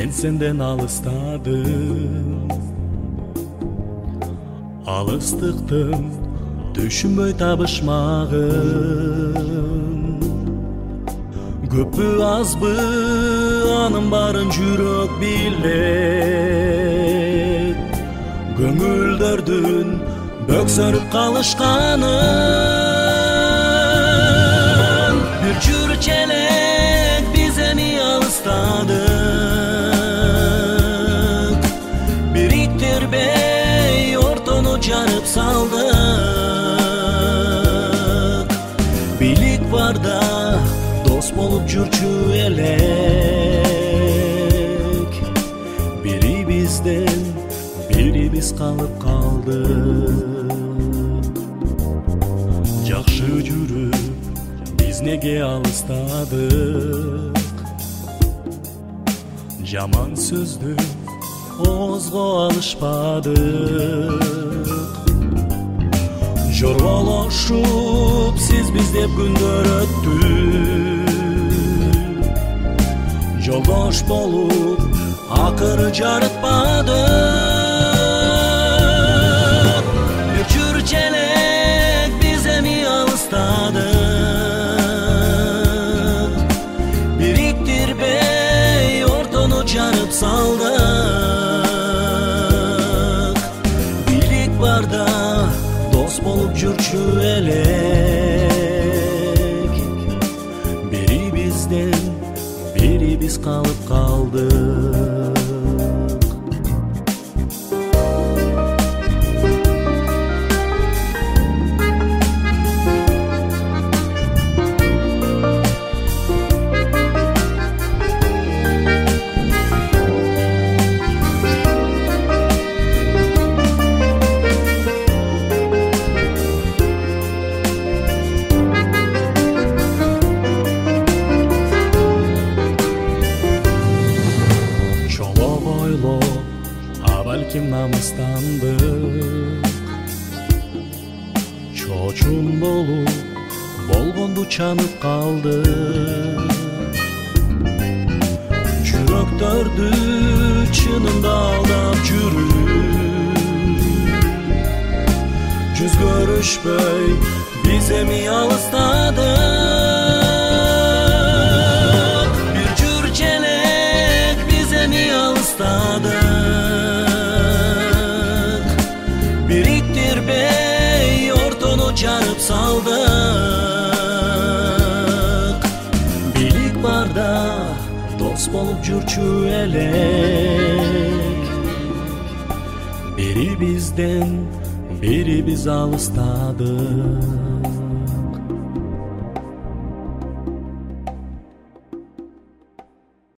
мен сенден алыстадым. Алыстыктын түшүнбөй табышмагын, көппү азбы анын барын жүрөк билет. Көңүлдөрдүн бөксөрүп калышканын, бир жүрүч элек биз эми алыстадык. Бириктирбей ортону жарып салдык. Бийлик барда дос болуп жүрчү элек. Бирибизден бирибиз калып калдык. Жакшы жүрүп биз неге алыстадык? Жаман сөздү оозго алышпадык. Жорголошуп сиз биз деп күндөр өттү. Жолдош болуп акыры жарытпадык. Бир жүрүч элек биз эми алыстадык. Бириктирбей ортону жарып салдык. Бийлик барда дос болуп жүрчү элек. Бирибизден бирибиз калып калдык. Балким намыстандык. Чочун болуп болгонду чанып калдык. Жүрөктөрдү чынында алдап жүрүп, жүз көрүшпөй биз эми алыстадык. Бир жүрүч элек биз эми алыстадык. Бириктирбей ортону жарып салдык. Бийлик барда дос болуп жүрчү элек. Бирибизден бирибиз алыстадык.